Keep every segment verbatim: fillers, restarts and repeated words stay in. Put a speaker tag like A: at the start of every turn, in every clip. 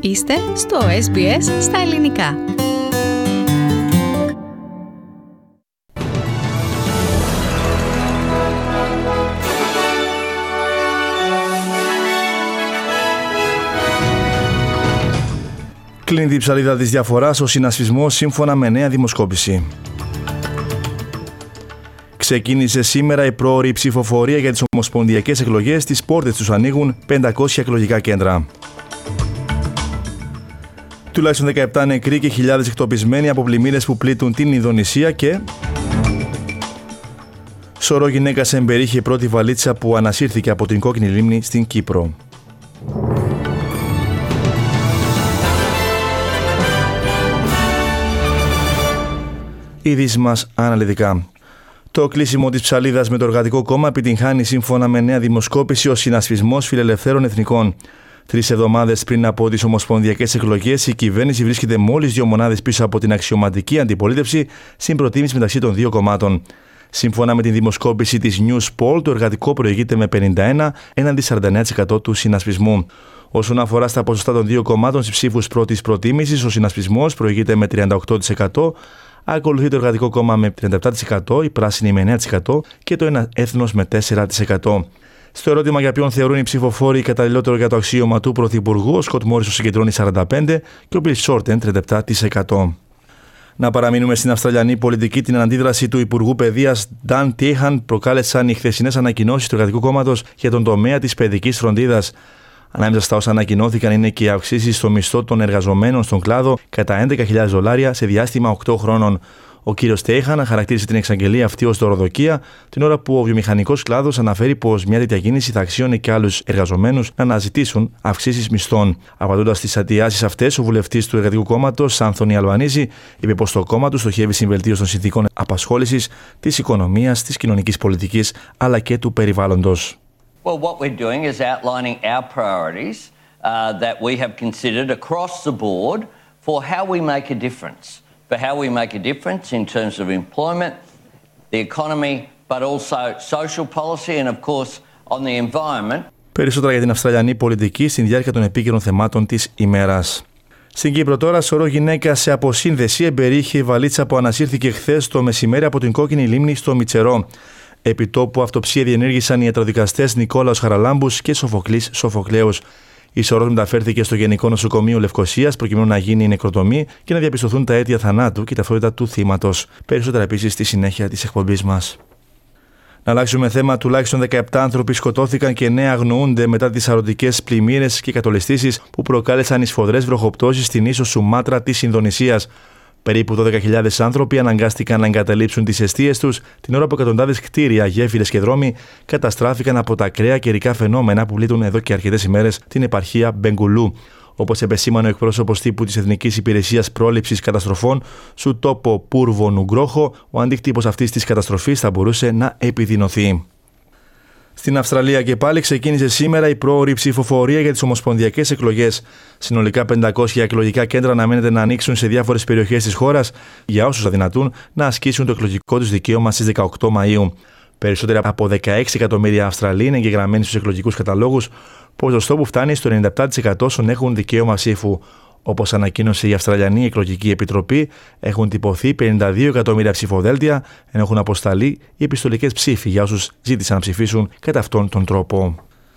A: Είστε στο ες μπι ες στα ελληνικά.
B: Κλείνει η ψαλίδα της διαφοράς ο συνασπισμός σύμφωνα με νέα δημοσκόπηση. Ξεκίνησε σήμερα η πρόωρη ψηφοφορία για τις ομοσπονδιακές εκλογές. Τις πόρτες τους ανοίγουν πεντακόσια εκλογικά κέντρα. Τουλάχιστον δεκαεπτά νεκροί και χιλιάδες εκτοπισμένοι από πλημμύρες που πλήττουν την Ινδονησία και... Σωρό γυναίκα σε εμπερίχη η πρώτη βαλίτσα που ανασύρθηκε από την Κόκκινη Λίμνη στην Κύπρο. Ειδήσεις μας αναλυτικά. Το κλείσιμο της ψαλίδας με το Εργατικό Κόμμα επιτυγχάνει σύμφωνα με νέα δημοσκόπηση ο Συνασπισμός Φιλελευθέρων Εθνικών. Τρεις εβδομάδες πριν από τις ομοσπονδιακές εκλογές, η κυβέρνηση βρίσκεται μόλις δύο μονάδες πίσω από την αξιωματική αντιπολίτευση, στην προτίμηση μεταξύ των δύο κομμάτων. Σύμφωνα με την δημοσκόπηση της Newspoll, το Εργατικό προηγείται με πενήντα ένα έναντι σαράντα εννέα τοις εκατό του συνασπισμού. Όσον αφορά στα ποσοστά των δύο κομμάτων στις ψήφους πρώτης προτίμησης, ο συνασπισμός προηγείται με τριάντα οκτώ τοις εκατό. Ακολουθεί το Εργατικό Κόμμα με τριάντα επτά τοις εκατό, η Πράσινη με εννέα τοις εκατό και το Ένα Έθνος με τέσσερα τοις εκατό. Στο ερώτημα για ποιον θεωρούν οι ψηφοφόροι καταλληλότερο για το αξίωμα του Πρωθυπουργού, ο Σκοτ Μόρισον συγκεντρώνει σαράντα πέντε τοις εκατό και ο Μπιλ Σόρτεν τριάντα επτά τοις εκατό. Να παραμείνουμε στην Αυστραλιανή πολιτική. Την αντίδραση του Υπουργού Παιδείας Dan Tehan προκάλεσαν οι χθεσινές ανακοινώσεις του Εργατικού Κόμματος για τον τομέα της παιδικής φροντίδας. Ανάμεσα στα όσα ανακοινώθηκαν είναι και οι αυξήσεις στο μισθό των εργαζομένων στον κλάδο κατά έντεκα χιλιάδες δολάρια σε διάστημα οκτώ χρόνων. Ο κύριος Τέιχαν χαρακτήρισε την εξαγγελία αυτή ως δωροδοκία, την ώρα που ο βιομηχανικός κλάδος αναφέρει πως μια τέτοια κίνηση θα αξίωνε και άλλους εργαζομένους να αναζητήσουν αυξήσεις μισθών. Απαντώντας στις αιτιάσεις αυτές, ο βουλευτής του Εργατικού Κόμματος, Άνθονι Αλβανίζη, είπε πως το κόμμα του στοχεύει στην βελτίωση των συνθήκων απασχόλησης, της οικονομίας, της κοινωνικής πολιτικής αλλά και του περιβάλλοντος.
C: Well, what we're doing is outlining our priorities uh, that we have considered across the board for how we make a difference, for how we make a difference in terms of employment, the economy, but also social policy and of course on the environment.
B: Περισσότερα για την Αυστραλιανή πολιτική στην διάρκεια των επίκαιρων θεμάτων της ημέρας. Στην Κύπρο τώρα, σωρό γυναίκα σε αποσύνδεση εμπερίχε η βαλίτσα που ανασύρθηκε χθες το μεσημέρι από την Κόκκινη Λίμνη στο Μητσερό. Επιτόπου αυτοψία διενέργησαν οι ιατροδικαστές Νικόλαος Χαραλάμπους και Σοφοκλής Σοφοκλέους. Η σωρός μεταφέρθηκε στο Γενικό Νοσοκομείο Λευκωσίας προκειμένου να γίνει η νεκροτομή και να διαπιστωθούν τα αίτια θανάτου και η ταυτότητα του θύματος. Περισσότερα επίσης στη συνέχεια της εκπομπής μας. Να αλλάξουμε θέμα. Τουλάχιστον δεκαεπτά άνθρωποι σκοτώθηκαν και εννέα αγνοούνται μετά τις σαρωτικές πλημμύρες και κατολιστήσεις που προκάλεσαν οι σφοδρές βροχοπτώσεις στην ίσο Σουμάτρα της Ινδονησίας. Περίπου δώδεκα χιλιάδες άνθρωποι αναγκάστηκαν να εγκαταλείψουν τις εστίες τους την ώρα που εκατοντάδες κτίρια, γέφυρες και δρόμοι καταστράφηκαν από τα ακραία καιρικά φαινόμενα που πλήττουν εδώ και αρκετές ημέρες την επαρχία Μπεγκουλού. Όπως επεσήμανε ο εκπρόσωπος τύπου της Εθνικής Υπηρεσίας Πρόληψης Καταστροφών, Σουτόπο Πούρβο Νουγκρόχο, ο αντίκτυπος αυτής της καταστροφής θα μπορούσε να επιδεινωθεί. Στην Αυστραλία και πάλι ξεκίνησε σήμερα η πρόωρη ψηφοφορία για τις ομοσπονδιακές εκλογές. Συνολικά πεντακόσια εκλογικά κέντρα αναμένεται να ανοίξουν σε διάφορες περιοχές της χώρας για όσους αδυνατούν να ασκήσουν το εκλογικό τους δικαίωμα στις δεκαοκτώ Μαΐου. Περισσότεροι από δεκαέξι εκατομμύρια Αυστραλοί είναι εγγεγραμμένοι στους εκλογικούς καταλόγους, ποσοστό που φτάνει στο ενενήντα επτά τοις εκατό όσων έχουν δικαίωμα ψήφου. Όπως ανακοίνωσε η Αυστραλιανή Εκλογική Επιτροπή, έχουν τυπωθεί πενήντα δύο εκατομμύρια ψηφοδέλτια, ενώ έχουν αποσταλεί οι επιστολικές ψήφοι για όσους ζήτησαν να ψηφίσουν κατά αυτόν τον τρόπο.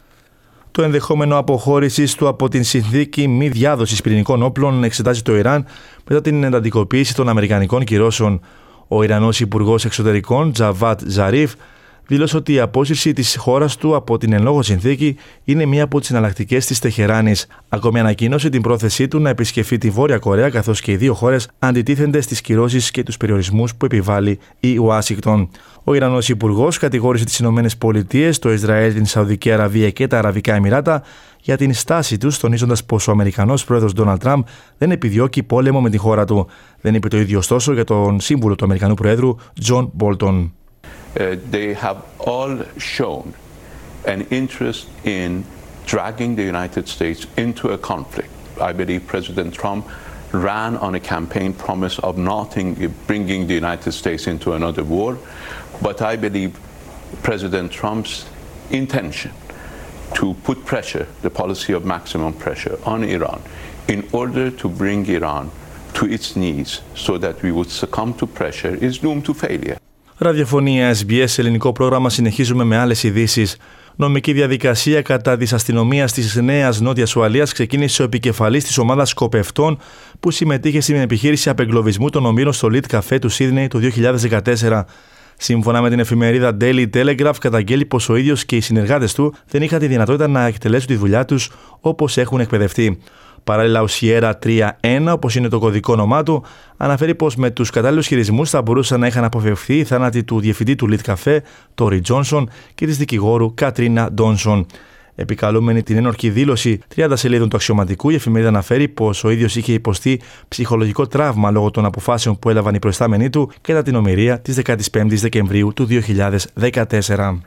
B: Το ενδεχόμενο αποχώρησης του από την συνθήκη μη διάδοσης πυρηνικών όπλων εξετάζει το Ιράν μετά την εντατικοποίηση των αμερικανικών κυρώσεων. Ο Ιρανός Υπουργός Εξωτερικών, Τζαβάτ Ζαρίφ, δήλωσε ότι η απόσυρση της χώρας του από την εν λόγω συνθήκη είναι μία από τις εναλλακτικές της Τεχεράνης. Ακόμη ανακοίνωσε την πρόθεσή του να επισκεφθεί τη Βόρεια Κορέα, καθώς και οι δύο χώρες αντιτίθενται στις κυρώσεις και τους περιορισμούς που επιβάλλει η Ουάσιγκτον. Ο Ιρανός Υπουργός κατηγόρησε τις Ηνωμένες Πολιτείες, το Ισραήλ, την Σαουδική Αραβία και τα Αραβικά Εμιράτα για την στάση τους, τονίζοντας πως ο Αμερικανός πρόεδρος Ντόναλντ Τραμπ δεν επιδιώκει πόλεμο με την χώρα του. Δεν είπε το ίδιο ωστόσο για τον σύμβουλο του Αμερικανού Προέδρου Τζον Μπόλτον.
D: Uh, they have all shown an interest in dragging the United States into a conflict. I believe President Trump ran on a campaign promise of not bringing the United States into another war, but I believe President Trump's intention to put pressure, the policy of maximum pressure on Iran, in order to bring Iran to its knees so that we would succumb to pressure is doomed to failure.
B: Ραδιοφωνία ες μπι ες, ελληνικό πρόγραμμα, συνεχίζουμε με άλλες ειδήσεις. Νομική διαδικασία κατά της αστυνομίας της Νέας Νότιας Ουαλίας ξεκίνησε ο επικεφαλής της ομάδας σκοπευτών που συμμετείχε στην επιχείρηση απεγκλωβισμού των ομήρων στο Lead Café του Σίδνεϊ το δύο χιλιάδες δεκατέσσερα. Σύμφωνα με την εφημερίδα Daily Telegraph, καταγγέλει πως ο ίδιος και οι συνεργάτες του δεν είχαν τη δυνατότητα να εκτελέσουν τη δουλειά τους όπως έχουν εκπαιδευτεί. Παράλληλα, ο Σιέρα τρία ένα, όπως είναι το κωδικό όνομά του, αναφέρει πως με τους κατάλληλους χειρισμούς θα μπορούσαν να είχαν αποφευθεί οι θάνατοι του διευθυντή του Lead Café, Τόρι Τζόνσον, και της δικηγόρου Κατρίνα Ντόνσον. Επικαλούμενη την ένορκη δήλωση τριάντα σελίδων του αξιωματικού, η εφημερίδα αναφέρει πως ο ίδιος είχε υποστεί ψυχολογικό τραύμα λόγω των αποφάσεων που έλαβαν οι προϊστάμενοι του κατά την ομηρία της δεκαπέντε Δεκεμβρίου του δύο χιλιάδες δεκατέσσερα.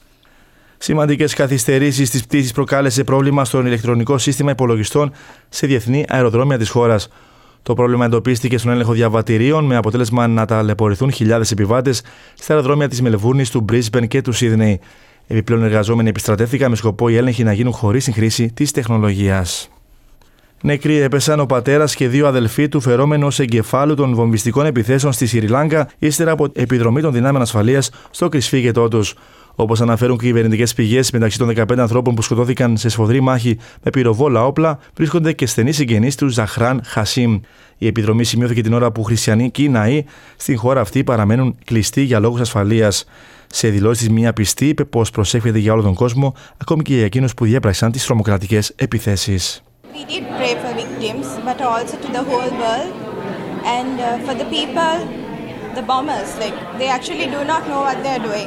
B: Σημαντικές καθυστερήσεις στις πτήσεις προκάλεσε πρόβλημα στο ηλεκτρονικό σύστημα υπολογιστών σε διεθνή αεροδρόμια της χώρας. Το πρόβλημα εντοπίστηκε στον έλεγχο διαβατηρίων, με αποτέλεσμα να ταλαιπωρηθούν χιλιάδες επιβάτες στα αεροδρόμια της Μελβούρνης, του Μπρίσμπεν και του Σίδνεϊ. Επιπλέον, εργαζόμενοι επιστρατεύτηκαν με σκοπό οι έλεγχοι να γίνουν χωρίς την χρήση της τεχνολογίας. Νεκροί έπεσαν ο πατέρας και δύο αδελφοί του φερόμενου ως εγκεφάλου των βομβιστικών επιθέσεων στη Σρι Λάγκα, ύστερα από επιδρομή των δυνάμεων ασφαλείας στο κρυσφύγετό τους. Όπως αναφέρουν κυβερνητικές πηγές, μεταξύ των δεκαπέντε ανθρώπων που σκοτώθηκαν σε σφοδρή μάχη με πυροβόλα όπλα βρίσκονται και στενοί συγγενείς του Ζαχράν Χασίμ. Η επιδρομή σημειώθηκε την ώρα που χριστιανικοί ναοί στην χώρα αυτή παραμένουν κλειστοί για λόγους ασφαλείας. Σε δηλώσεις, μία πιστή είπε πως προσεύχεται για όλο τον κόσμο, ακόμη και για εκείνους που διέπραξαν τις τρομοκρατικές επιθέσεις.
E: We did pray for victims, but also to the whole world, and uh, for the people, the bombers, like they actually do not know what they are doing.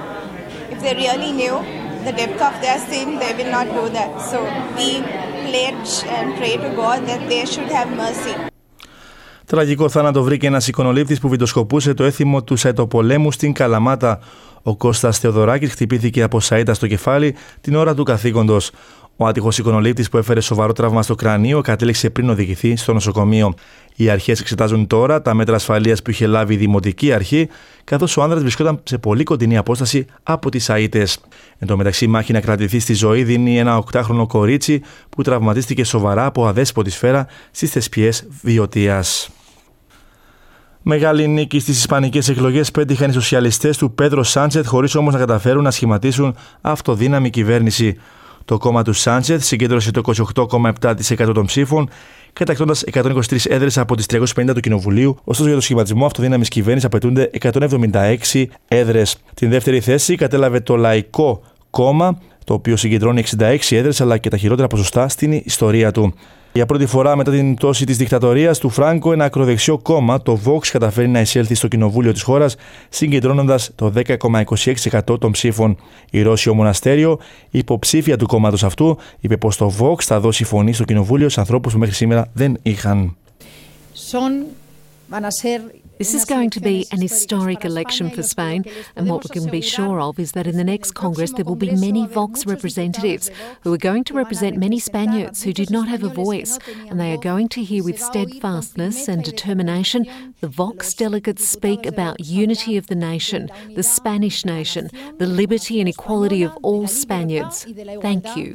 E: If they really knew the depth of their sin, they will not do that. So we pledge and pray to God that they should have mercy.
B: Τραγικό θάνατο βρήκε ένας εικονολήπτης που βιντεοσκοπούσε το έθιμο του Σαϊτοπολέμου στην Καλαμάτα. Ο Κώστας Θεοδωράκης χτυπήθηκε από σαΐτα στο κεφάλι την ώρα του καθήκοντος. Ο άτυχος εικονολήπτης, που έφερε σοβαρό τραύμα στο κρανίο, κατέληξε πριν οδηγηθεί στο νοσοκομείο. Οι αρχές εξετάζουν τώρα τα μέτρα ασφαλείας που είχε λάβει η Δημοτική Αρχή, καθώς ο άνδρας βρισκόταν σε πολύ κοντινή απόσταση από τις σαΐτες. Εν τω μεταξύ, μάχη να κρατηθεί στη ζωή δίνει ένα οκτάχρονο κορίτσι που τραυματίστηκε σοβαρά από αδέσποτη σφαίρα στις Θεσπιές Βιωτίας. Μεγάλη νίκη στις ισπανικές εκλογές πέτυχαν οι σοσιαλιστές του Πέντρο Σάντσεθ, χωρίς όμως να καταφέρουν να σχηματίσουν αυτοδύναμη κυβέρνηση. Το κόμμα του Σάντσεθ συγκέντρωσε το είκοσι οκτώ κόμμα επτά τοις εκατό των ψήφων, κατακτώντας εκατόν είκοσι τρεις έδρες από τις τριακόσιες πενήντα του Κοινοβουλίου, ωστόσο για το σχηματισμό αυτοδύναμης κυβέρνησης απαιτούνται εκατόν εβδομήντα έξι έδρες. Την δεύτερη θέση κατέλαβε το Λαϊκό Κόμμα, το οποίο συγκεντρώνει εξήντα έξι έδρες, αλλά και τα χειρότερα ποσοστά στην ιστορία του. Για πρώτη φορά μετά την πτώση της δικτατορίας του Φράνκο, ένα ακροδεξιό κόμμα, το Vox, καταφέρει να εισέλθει στο κοινοβούλιο της χώρας, συγκεντρώνοντας το δέκα κόμμα είκοσι έξι τοις εκατό των ψήφων. Η Ρώσιο Μοναστέριο, υποψήφια του κόμματος αυτού, είπε πως το Vox θα δώσει φωνή στο κοινοβούλιο σε ανθρώπους που μέχρι σήμερα δεν είχαν.
A: This is going to be an historic election for Spain, and what we can be sure of is that in the next Congress there will be many Vox representatives who are going to represent many Spaniards who did not have a voice, and they are going to hear with steadfastness and determination the Vox delegates speak about unity of the nation, the Spanish nation, the liberty and equality of all Spaniards. Thank you.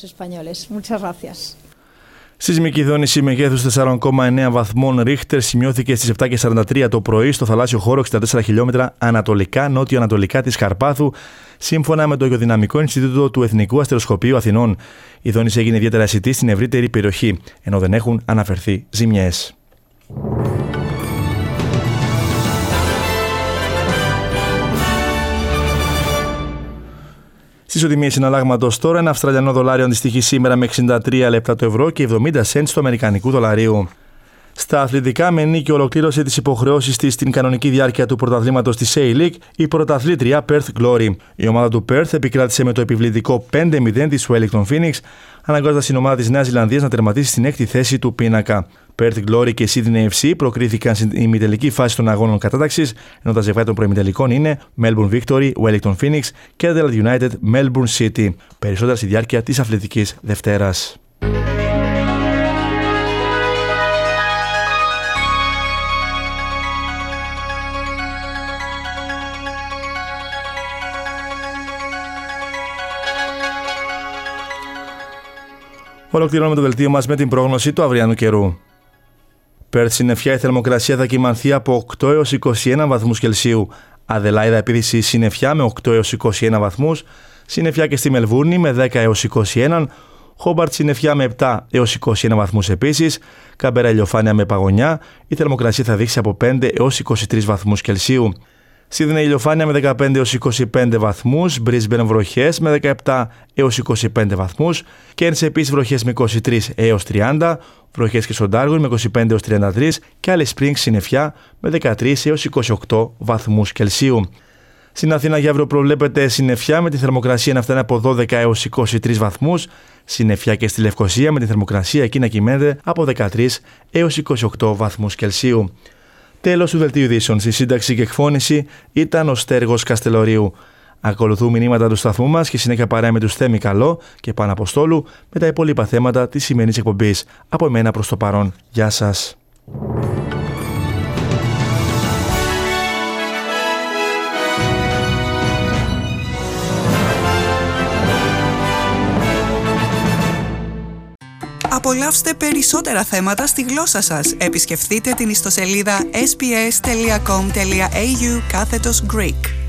B: Σεισμική δόνηση μεγέθους τέσσερα κόμμα εννέα βαθμών Ρίχτερ σημειώθηκε στις επτά και σαράντα τρία το πρωί στο θαλάσσιο χώρο εξήντα τέσσερα χιλιόμετρα ανατολικά-νότιο-ανατολικά της Καρπάθου, σύμφωνα με το Γεωδυναμικό Ινστιτούτο του Εθνικού Αστεροσκοπείου Αθηνών. Η δόνηση έγινε ιδιαίτερα αισθητή στην ευρύτερη περιοχή, ενώ δεν έχουν αναφερθεί ζημιές. Στις οτιμίες συναλλάγματος τώρα, ένα Αυστραλιανό δολάριο αντιστοιχεί σήμερα με εξήντα τρία λεπτά το ευρώ και εβδομήντα σέντ του Αμερικανικού δολαρίου. Στα αθλητικά, με νίκη ολοκλήρωσε τις υποχρεώσεις της στην κανονική διάρκεια του πρωταθλήματος της A-League η πρωταθλήτρια Perth Glory. Η ομάδα του Perth επικράτησε με το επιβλητικό πέντε μηδέν της Wellington Phoenix, αναγκάζοντας την ομάδα της Νέας Ζηλανδίας να τερματίσει στην έκτη θέση του πίνακα. Perth Glory και Sydney εφ σι προκρίθηκαν στην ημιτελική φάση των αγώνων κατάταξης, ενώ τα ζευγάρια των προημιτελικών είναι Melbourne Victory, Wellington Phoenix και Adelaide United, Melbourne City. Περισσότερα στη διάρκεια της Αθλητικής Δευτέρας. Ολοκληρώνουμε το δελτίο μας με την πρόγνωση του αυριανού καιρού. Πέρθ συννεφιά, η θερμοκρασία θα κυμανθεί από οκτώ έως είκοσι ένα βαθμούς Κελσίου. Αδελάιδα επίσης συννεφιά με οκτώ έως είκοσι ένα βαθμούς. Συννεφιά και στη Μελβούρνη με δέκα έως είκοσι ένα. Χόμπαρτ συννεφιά με επτά έως είκοσι ένα βαθμούς επίσης. Καμπέρα ηλιοφάνεια με παγωνιά. Η θερμοκρασία θα δείξει από πέντε έως είκοσι τρεις βαθμούς Κελσίου. Σίδνεϊ ηλιοφάνεια με δεκαπέντε έως είκοσι πέντε βαθμούς, Μπρίσμπεν βροχές με δεκαεπτά έως είκοσι πέντε βαθμούς, Κέρνς επίσης βροχές με είκοσι τρεις έως τριάντα, βροχές και στον Ντάργουιν με είκοσι πέντε έως τριάντα τρία και Alice Springs συννεφιά με δεκατρείς έως είκοσι οκτώ βαθμούς Κελσίου. Στην Αθήνα για αύριο προβλέπεται συννεφιά με τη θερμοκρασία να φτάνει από δώδεκα έως είκοσι τρεις βαθμούς, συννεφιά και στη Λευκοσία με τη θερμοκρασία εκεί να κυμαίνεται από δεκατρείς έως είκοσι οκτώ βαθμούς Κελσίου. Τέλος του δελτίου ειδήσεων. Στη σύνταξη και εκφώνηση ήταν ο Στέργος Καστελορίου. Ακολουθούν μηνύματα του σταθμού μας και συνέχεια παρέα με τους Θέμη Καλό και Πάνο Αποστόλου με τα υπόλοιπα θέματα της σημερινής εκπομπής. Από εμένα προς το παρόν. Γεια σας.
F: Απολαύστε περισσότερα θέματα στη γλώσσα σας. Επισκεφτείτε την ιστοσελίδα ες μπι ες τελεία κομ τελεία έι γιου κάθετος Greek.